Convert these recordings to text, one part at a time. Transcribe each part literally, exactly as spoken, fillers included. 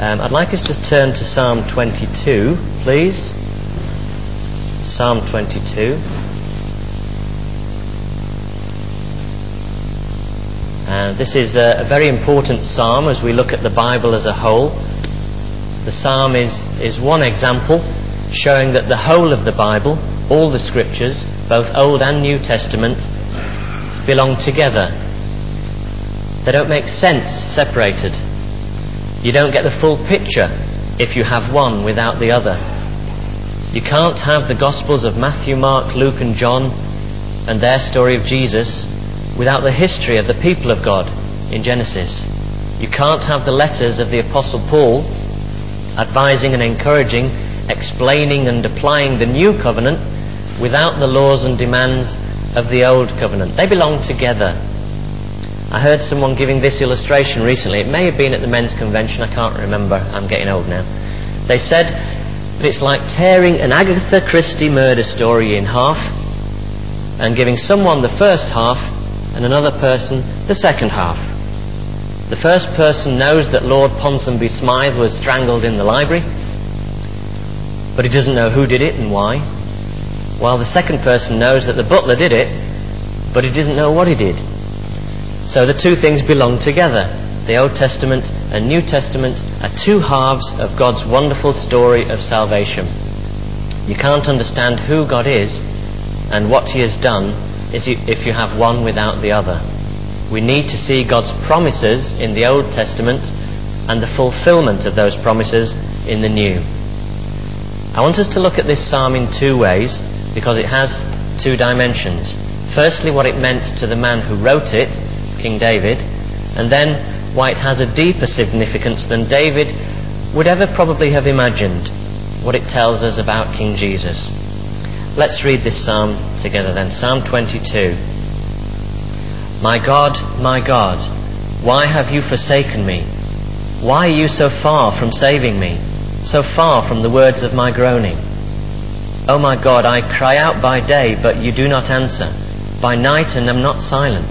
Um, I'd like us to turn to Psalm twenty-two, please. Psalm twenty-two. Uh, this is a, a very important psalm as we look at the Bible as a whole. The psalm is, is one example showing that the whole of the Bible, all the scriptures, both Old and New Testament, belong together. They don't make sense separated. You don't get the full picture if you have one without the other. You can't have the Gospels of Matthew, Mark, Luke and John and their story of Jesus without the history of the people of God in Genesis. You can't have the letters of the Apostle Paul advising and encouraging, explaining and applying the new covenant without the laws and demands of the old covenant. They belong together. I heard someone giving this illustration recently. It may have been at the men's convention, I can't remember, I'm getting old now. They said that it's like tearing an Agatha Christie murder story in half and giving someone the first half and another person the second half. The first person knows that Lord Ponsonby Smythe was strangled in the library, but he doesn't know who did it and why, while the second person knows that the butler did it, but he doesn't know what he did. So the two things belong together. The Old Testament and New Testament are two halves of God's wonderful story of salvation. You can't understand who God is and what He has done if you have one without the other. We need to see God's promises in the Old Testament and the fulfillment of those promises in the New. I want us to look at this psalm in two ways because it has two dimensions. Firstly, what it meant to the man who wrote it, King David, and then why it has a deeper significance than David would ever probably have imagined, what it tells us about King Jesus. Let's read this psalm together then. Psalm twenty-two. My God, my God, why have you forsaken me? Why are you so far from saving me, so far from the words of my groaning? O my God, I cry out by day, but you do not answer, by night and am not silent.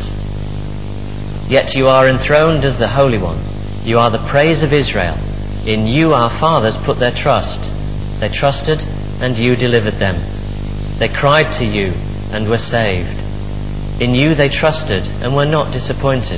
Yet you are enthroned as the Holy One. You are the praise of Israel. In you our fathers put their trust. They trusted, and you delivered them. They cried to you, and were saved. In you they trusted, and were not disappointed.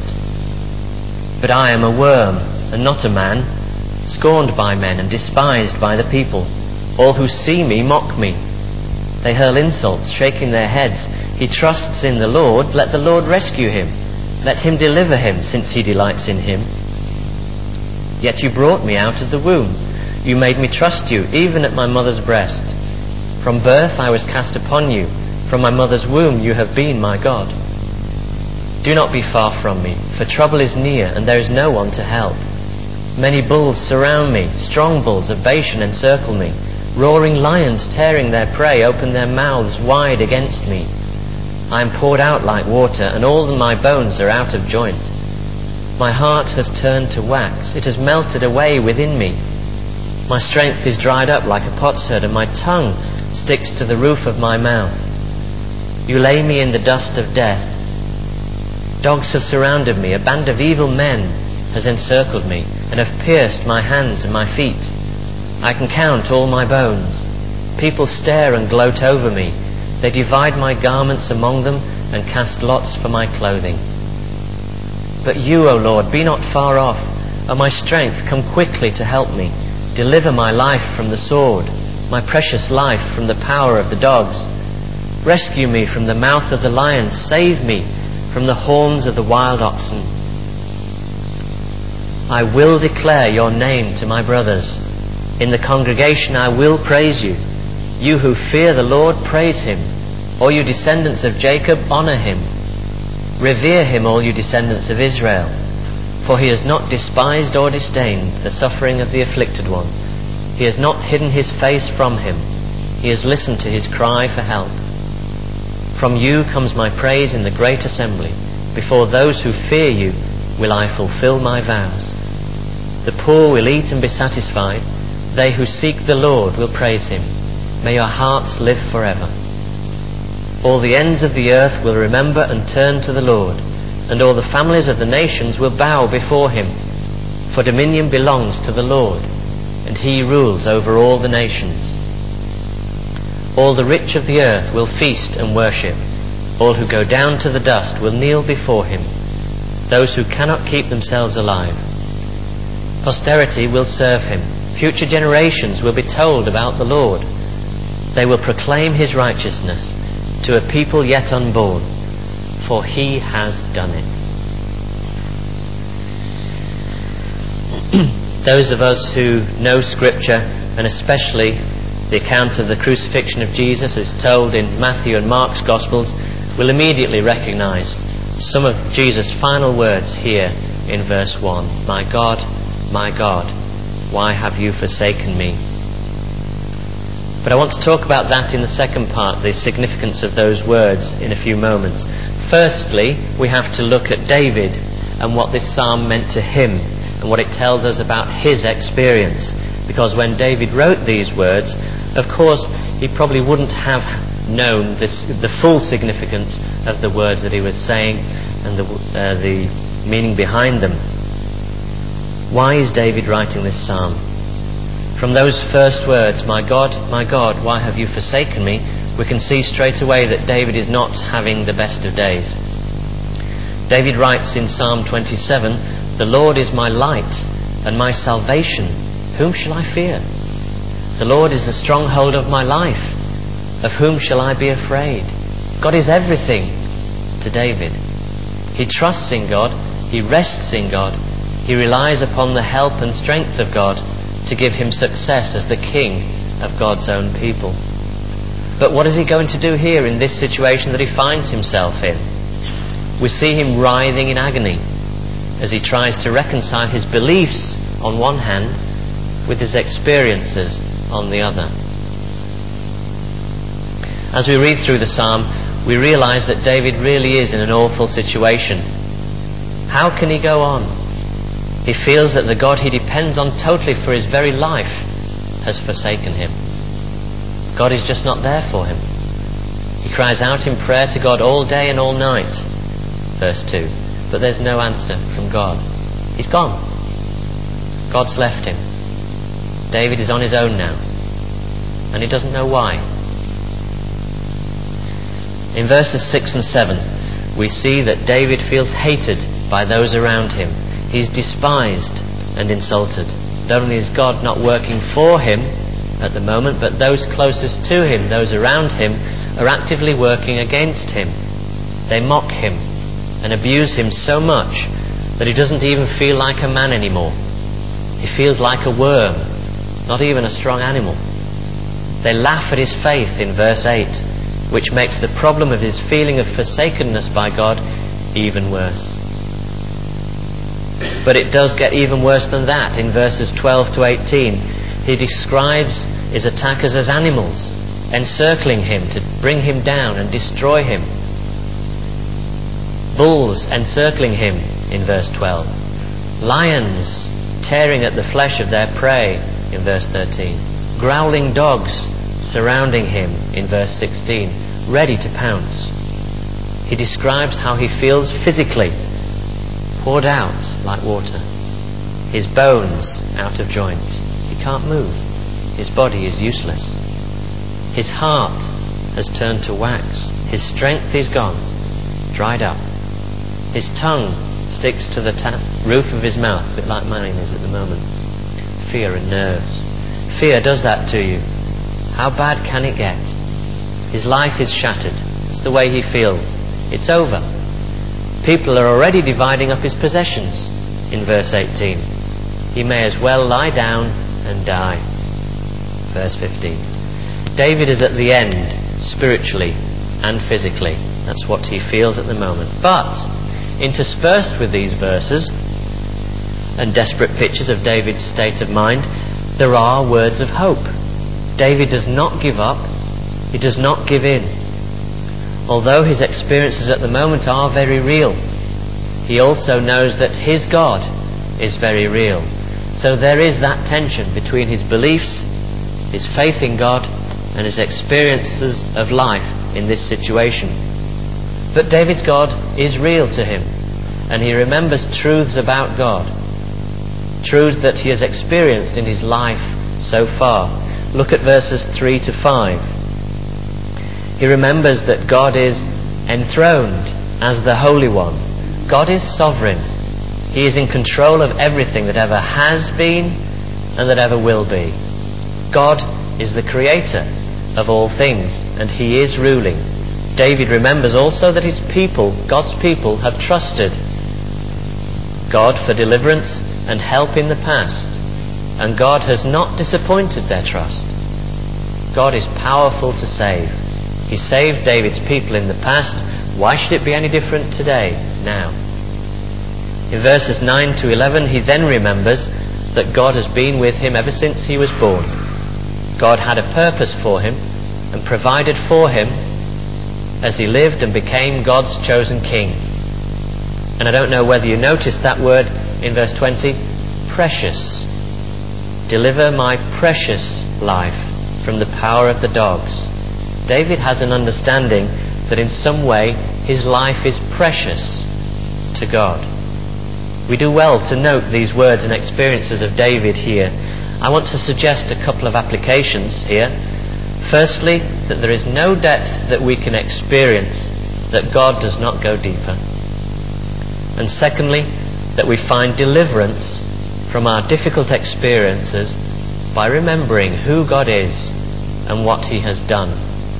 But I am a worm, and not a man, scorned by men, and despised by the people. All who see me mock me. They hurl insults, shaking their heads. He trusts in the Lord. Let the Lord rescue him. Let him deliver him, since he delights in him. Yet you brought me out of the womb. You made me trust you, even at my mother's breast. From birth I was cast upon you. From my mother's womb you have been my God. Do not be far from me, for trouble is near, and there is no one to help. Many bulls surround me. Strong bulls of Bashan encircle me. Roaring lions, tearing their prey, open their mouths wide against me. I am poured out like water, and all my bones are out of joint. My heart has turned to wax. It has melted away within me. My strength is dried up like a potsherd, and my tongue sticks to the roof of my mouth. You lay me in the dust of death. Dogs have surrounded me. A band of evil men has encircled me, and have pierced my hands and my feet. I can count all my bones. People stare and gloat over me. They divide my garments among them and cast lots for my clothing. But you, O Lord, be not far off. O my strength, come quickly to help me. Deliver my life from the sword, my precious life from the power of the dogs. Rescue me from the mouth of the lion. Save me from the horns of the wild oxen. I will declare your name to my brothers. In the congregation I will praise you. You who fear the Lord, praise him. All you descendants of Jacob, honor him. Revere him, all you descendants of Israel. For he has not despised or disdained the suffering of the afflicted one. He has not hidden his face from him. He has listened to his cry for help. From you comes my praise in the great assembly. Before those who fear you will I fulfill my vows. The poor will eat and be satisfied. They who seek the Lord will praise him. May your hearts live forever. All the ends of the earth will remember and turn to the Lord, and all the families of the nations will bow before him. For dominion belongs to the Lord, and he rules over all the nations. All the rich of the earth will feast and worship. All who go down to the dust will kneel before him, those who cannot keep themselves alive. Posterity will serve him. Future generations will be told about the Lord. They will proclaim his righteousness to a people yet unborn, for he has done it. Those of us who know Scripture, and especially the account of the crucifixion of Jesus as told in Matthew and Mark's Gospels, will immediately recognise some of Jesus' final words here in verse one. My God, my God, why have you forsaken me? But I want to talk about that in the second part, the significance of those words, in a few moments. Firstly, we have to look at David and what this psalm meant to him and what it tells us about his experience. Because when David wrote these words, of course, he probably wouldn't have known this, the full significance of the words that he was saying and the, uh, the meaning behind them. Why is David writing this psalm? From those first words, my God, my God, why have you forsaken me? We can see straight away that David is not having the best of days. David writes in Psalm twenty-seven, the Lord is my light and my salvation. Whom shall I fear? The Lord is the stronghold of my life. Of whom shall I be afraid? God is everything to David. He trusts in God. He rests in God. He relies upon the help and strength of God to give him success as the king of God's own people. But what is he going to do here in this situation that he finds himself in? We see him writhing in agony as he tries to reconcile his beliefs on one hand with his experiences on the other. As we read through the psalm, we realize that David really is in an awful situation. How can he go on? He feels that the God he depends on totally for his very life has forsaken him. God is just not there for him. He cries out in prayer to God all day and all night, verse two, but there's no answer from God. He's gone. God's left him. David is on his own now, and he doesn't know why. In verses six and seven, we see that David feels hated by those around him. He's despised and insulted. Not only is God not working for him at the moment, but those closest to him, those around him, are actively working against him. They mock him and abuse him so much that he doesn't even feel like a man anymore. He feels like a worm, not even a strong animal. They laugh at his faith in verse eight, which makes the problem of his feeling of forsakenness by God even worse. But it does get even worse than that. In verses twelve to eighteen, he describes his attackers as animals, encircling him to bring him down and destroy him. Bulls encircling him in verse twelve. Lions tearing at the flesh of their prey in verse thirteen. Growling dogs surrounding him in verse sixteen, ready to pounce. He describes how he feels physically, poured out like water. His bones out of joint. He can't move. His body is useless. His heart has turned to wax. His strength is gone, dried up. His tongue sticks to the ta- roof of his mouth, a bit like mine is at the moment. Fear and nerves. Fear does that to you. How bad can it get? His life is shattered. It's the way he feels. It's over. People are already dividing up his possessions in verse eighteen. He may as well lie down and die. Verse fifteen. David is at the end, spiritually and physically. That's what he feels at the moment. But interspersed with these verses and desperate pictures of David's state of mind, there are words of hope. David does not give up. He does not give in. Although his experiences at the moment are very real, he also knows that his God is very real. So there is that tension between his beliefs, his faith in God, and his experiences of life in this situation. But David's God is real to him, and he remembers truths about God. truths that he has experienced in his life so far. Look at verses three to five. He remembers that God is enthroned as the Holy One. God is sovereign. He is in control of everything that ever has been and that ever will be. God is the creator of all things, and he is ruling. David remembers also that his people, God's people, have trusted God for deliverance and help in the past, and God has not disappointed their trust. God is powerful to save. He saved David's people in the past. Why should it be any different today, now? In verses nine to eleven, he then remembers that God has been with him ever since he was born. God had a purpose for him and provided for him as he lived and became God's chosen king. And I don't know whether you noticed that word in verse twenty, precious. Deliver my precious life from the power of the dogs. David has an understanding that in some way his life is precious to God. We do well to note these words and experiences of David here. I want to suggest a couple of applications here. Firstly, that there is no depth that we can experience that God does not go deeper. And secondly, that we find deliverance from our difficult experiences by remembering who God is and what he has done.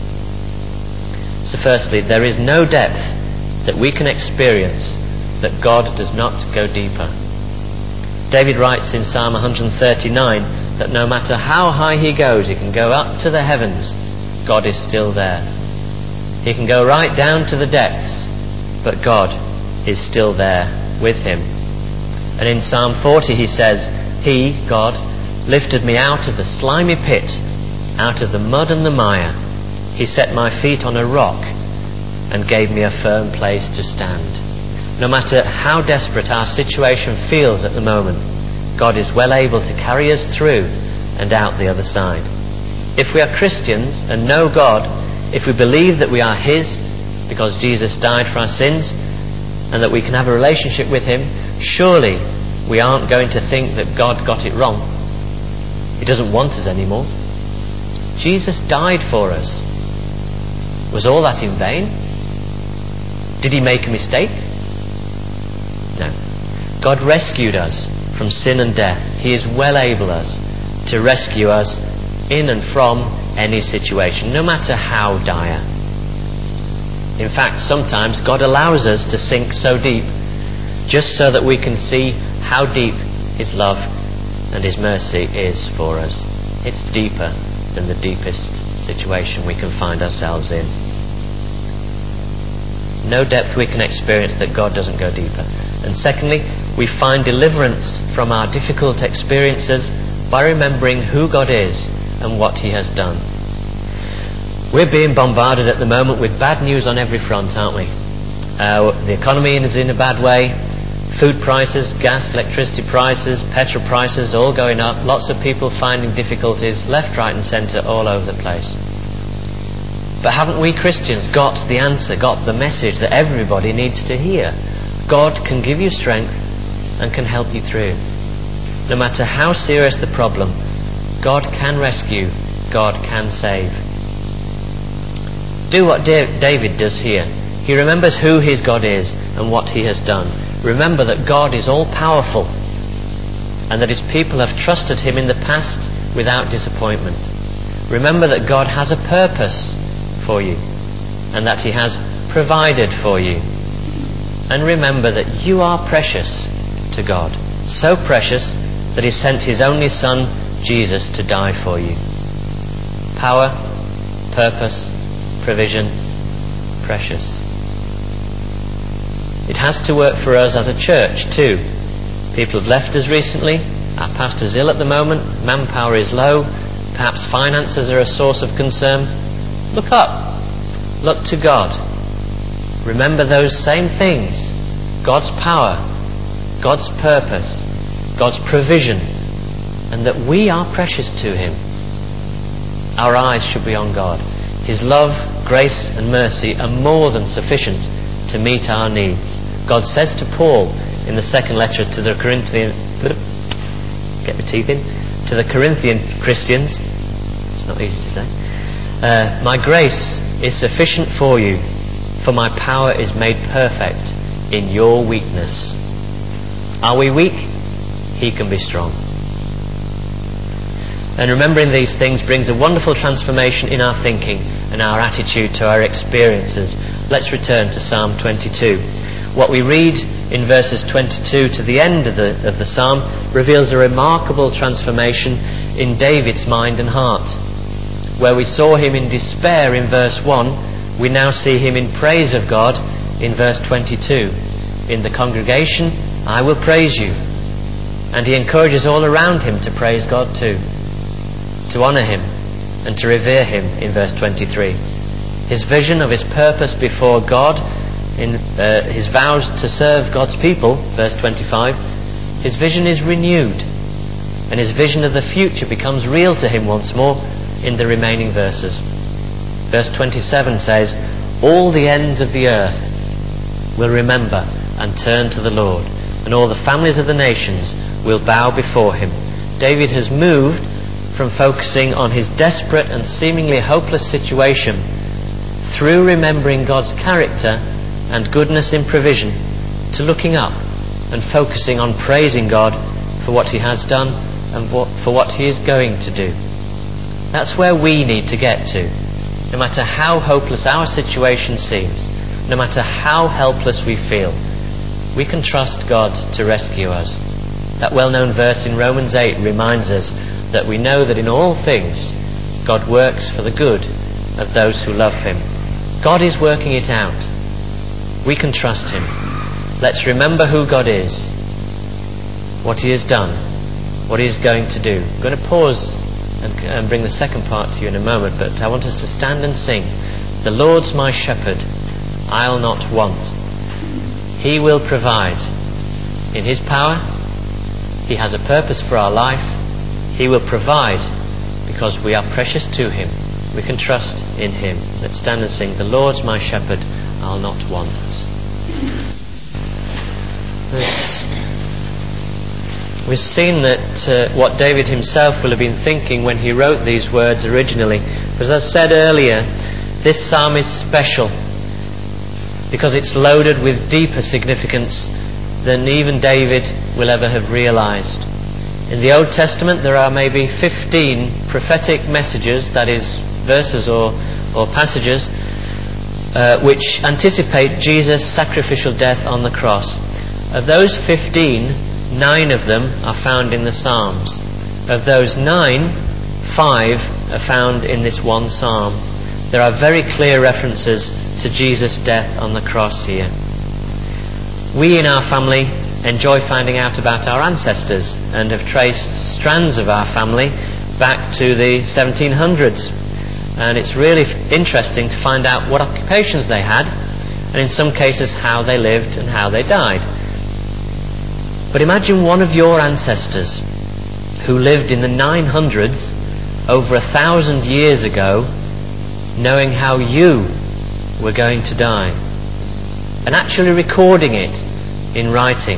So firstly, there is no depth that we can experience that God does not go deeper. David writes in Psalm one thirty-nine that no matter how high he goes, he can go up to the heavens, God is still there. He can go right down to the depths, but God is still there with him. And in Psalm forty he says, He, God, lifted me out of the slimy pit, out of the mud and the mire. He set my feet on a rock and gave me a firm place to stand. No matter how desperate our situation feels at the moment, God is well able to carry us through and out the other side. If we are Christians and know God, if we believe that we are his because Jesus died for our sins and that we can have a relationship with him, surely we aren't going to think that God got it wrong. He doesn't want us anymore. Jesus died for us. Was all that in vain? Did he make a mistake? No. God rescued us from sin and death. He is well able us to rescue us in and from any situation, no matter how dire. In fact, sometimes God allows us to sink so deep just so that we can see how deep his love and his mercy is for us. It's deeper than the deepest situation we can find ourselves in. No depth we can experience that God doesn't go deeper. And secondly, we find deliverance from our difficult experiences by remembering who God is and what he has done. We're being bombarded at the moment with bad news on every front, aren't we? Uh, the economy is in a bad way. Food prices, gas, electricity prices, petrol prices all going up. Lots of people finding difficulties left, right and centre all over the place. But haven't we Christians got the answer, got the message that everybody needs to hear? God can give you strength and can help you through. No matter how serious the problem, God can rescue, God can save. Do what David does here. He remembers who his God is and what he has done. Remember that God is all-powerful and that his people have trusted him in the past without disappointment. Remember that God has a purpose for you and that he has provided for you. And remember that you are precious to God. So precious that he sent his only son, Jesus, to die for you. Power, purpose, provision, precious. It has to work for us as a church too. People have left us recently. Our pastor's ill at the moment. Manpower is low. Perhaps finances are a source of concern. Look up. Look to God. Remember those same things. God's power, God's purpose, God's provision, and that we are precious to him. Our eyes should be on God. His love, grace and mercy are more than sufficient to meet our needs. God says to Paul in the second letter to the Corinthians, get my teeth in, to the Corinthian Christians, it's not easy to say, uh, my grace is sufficient for you, for my power is made perfect in your weakness. Are we weak? He can be strong. And remembering these things brings a wonderful transformation in our thinking and our attitude to our experiences. Let's return to Psalm twenty-two. What we read in verses twenty-two to the end of the, of the psalm reveals a remarkable transformation in David's mind and heart. Where we saw him in despair in verse one, we now see him in praise of God in verse twenty-two. In the congregation, I will praise you. And he encourages all around him to praise God too, to honour him and to revere him in verse twenty-three. His vision of his purpose before God, in uh, his vows to serve God's people, verse twenty-five, his vision is renewed, and his vision of the future becomes real to him once more in the remaining verses. Verse twenty-seven says, all the ends of the earth will remember and turn to the Lord, and all the families of the nations will bow before him. David has moved from focusing on his desperate and seemingly hopeless situation through remembering God's character and goodness in provision to looking up and focusing on praising God for what he has done and what, for what he is going to do. That's where we need to get to. No matter how hopeless our situation seems, no matter how helpless we feel, we can trust God to rescue us. That well-known verse in Romans eight reminds us that we know that in all things God works for the good of those who love him. God is working it out. We can trust him. Let's remember who God is, what he has done, what he is going to do. I'm going to pause and, and bring the second part to you in a moment, but I want us to stand and sing, the Lord's my shepherd, I'll not want. He will provide. In his power, he has a purpose for our life. He will provide because we are precious to him. We can trust in him. Let's stand and sing, the Lord's my shepherd, I'll not want. We've seen that uh, what David himself will have been thinking when he wrote these words originally. As I said earlier, this psalm is special because it's loaded with deeper significance than even David will ever have realized. In the Old Testament there are maybe fifteen prophetic messages, that is, verses or, or passages, uh, which anticipate Jesus' sacrificial death on the cross. Of those fifteen, nine of them are found in the Psalms. Of those nine, five are found in this one psalm. There are very clear references to Jesus' death on the cross here. We in our family enjoy finding out about our ancestors and have traced strands of our family back to the seventeen hundreds. And it's really interesting to find out what occupations they had, and in some cases how they lived and how they died. But imagine one of your ancestors who lived in the nine hundreds, over a thousand years ago, knowing how you were going to die, and actually recording it in writing.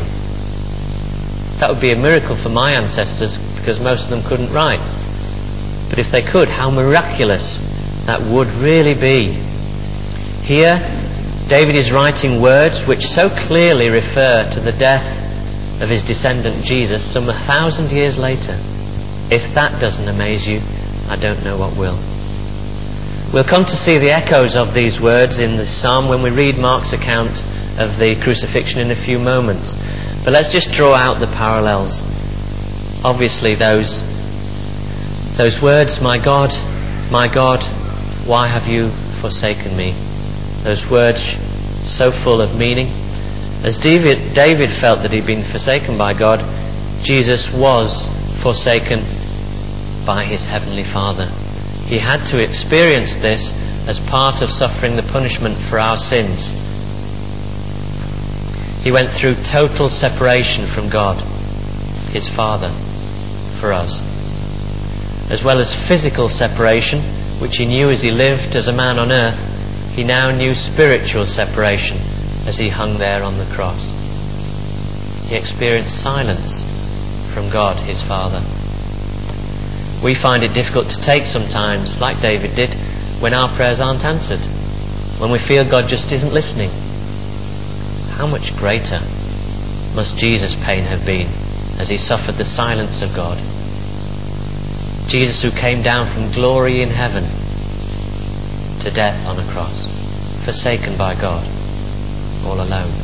That would be a miracle for my ancestors, because most of them couldn't write. But if they could, how miraculous that would really be. Here, David is writing words which so clearly refer to the death of his descendant Jesus some a thousand years later. If that doesn't amaze you, I don't know what will. We'll come to see the echoes of these words in the psalm when we read Mark's account of the crucifixion in a few moments. But let's just draw out the parallels. Obviously those those words, my God, my God, why have you forsaken me? Those words so full of meaning. As David, David felt that he'd been forsaken by God, Jesus was forsaken by his heavenly Father. He had to experience this as part of suffering the punishment for our sins. He went through total separation from God, his Father, for us. As well as physical separation, which he knew as he lived as a man on earth, he now knew spiritual separation as he hung there on the cross. He experienced silence from God, his Father. We find it difficult to take sometimes, like David did, when our prayers aren't answered, when we feel God just isn't listening. How much greater must Jesus' pain have been as he suffered the silence of God? Jesus, who came down from glory in heaven to death on a cross, forsaken by God, all alone.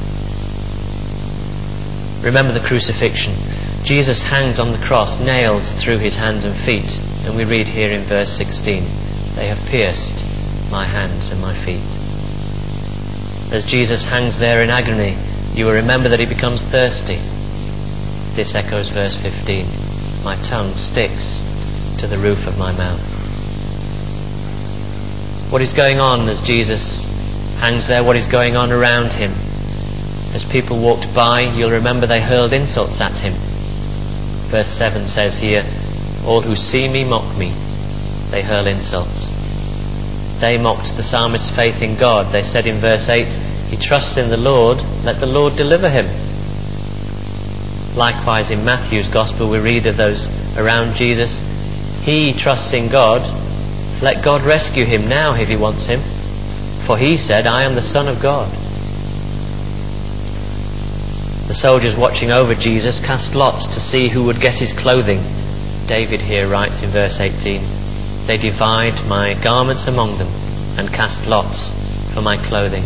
Remember the crucifixion. Jesus hangs on the cross, nails through his hands and feet, and we read here in verse sixteen, "They have pierced my hands and my feet." As Jesus hangs there in agony, you will remember that he becomes thirsty. This echoes verse fifteen, "My tongue sticks to the roof of my mouth." What is going on as Jesus hangs there? What is going on around him? As people walked by, you'll remember they hurled insults at him. Verse seven says here, "All who see me mock me. They hurl insults." They mocked the psalmist's faith in God. They said in verse eight, "He trusts in the Lord, let the Lord deliver him." Likewise in Matthew's Gospel we read of those around Jesus, "He trusts in God, let God rescue him now if he wants him. For he said, I am the Son of God." The soldiers watching over Jesus cast lots to see who would get his clothing. David here writes in verse eighteen, "They divide my garments among them and cast lots for my clothing."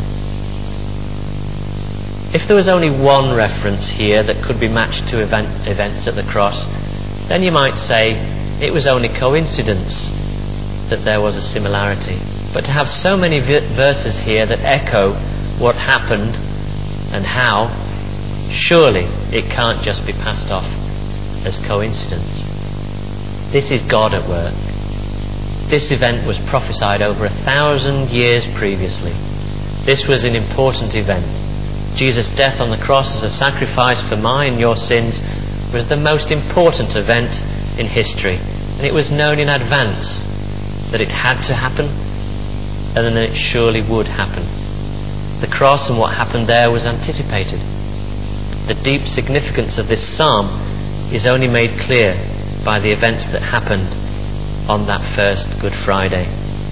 If there was only one reference here that could be matched to event, events at the cross, then you might say it was only coincidence that there was a similarity. But to have so many verses here that echo what happened and how, surely it can't just be passed off as coincidence. This is God at work. This event was prophesied over a thousand years previously. This was an important event. Jesus' death on the cross as a sacrifice for my and your sins was the most important event in history, and it was known in advance that it had to happen, and then it surely would happen. The cross and what happened there was anticipated. The deep significance of this psalm is only made clear by the events that happened on that first Good Friday.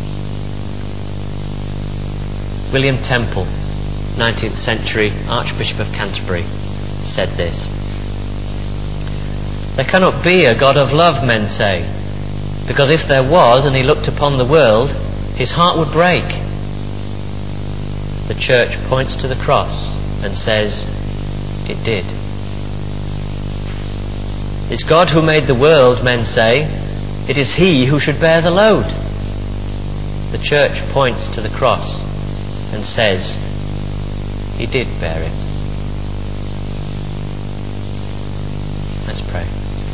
William Temple, nineteenth century Archbishop of Canterbury, said this: "There cannot be a God of love, men say, because if there was and he looked upon the world, his heart would break." The Church points to the cross and says, it did. "Is God who made the world," men say, "it is he who should bear the load." The Church points to the cross and says, he did bear it. Let's pray.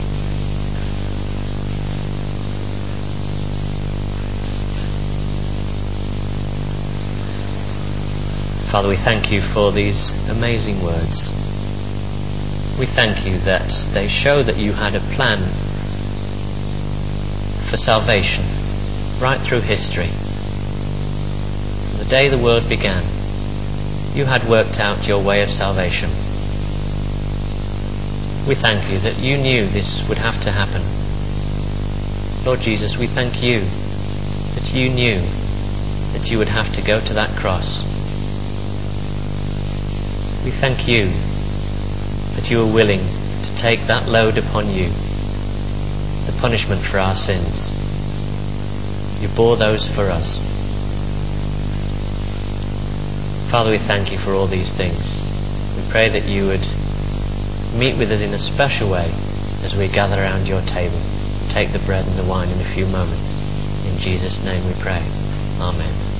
Father, we thank you for these amazing words. We thank you that they show that you had a plan for salvation right through history. From the day the world began, you had worked out your way of salvation. We thank you that you knew this would have to happen. Lord Jesus, we thank you that you knew that you would have to go to that cross. We thank you that you were willing to take that load upon you, the punishment for our sins. You bore those for us. Father, we thank you for all these things. We pray that you would meet with us in a special way as we gather around your table. Take the bread and the wine in a few moments. In Jesus' name we pray. Amen.